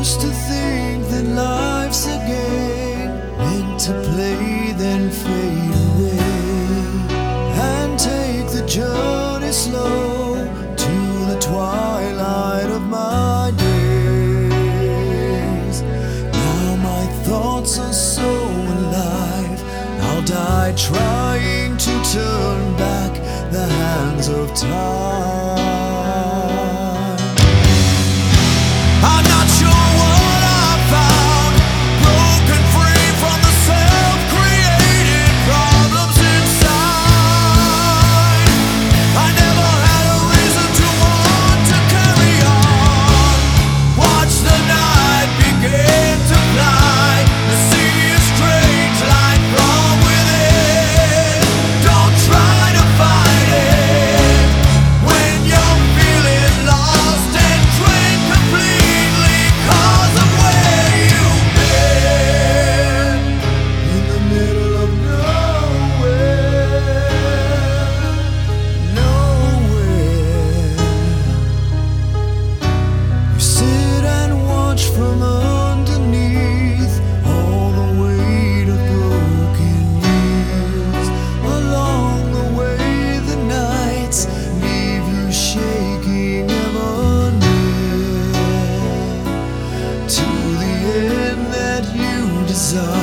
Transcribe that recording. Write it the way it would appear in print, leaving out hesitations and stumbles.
used to think that life's a game meant to play, then fade away, and take the journey slow to the twilight of my days. Now my thoughts are so alive, I'll die trying to turn back the hands of time. I'm not sure what I found, broken free from the self-created problems inside. I never had a reason to want to carry on. Watch the night begin to fly, I see a strange light from within. Don't try to fight it when you're feeling lost and drained completely 'cause of where you've been. In the middle of nowhere, nowhere. You sit and watch from underneath all the weight of broken years. Along the way the nights leave you shaking ever near to the end that you desire.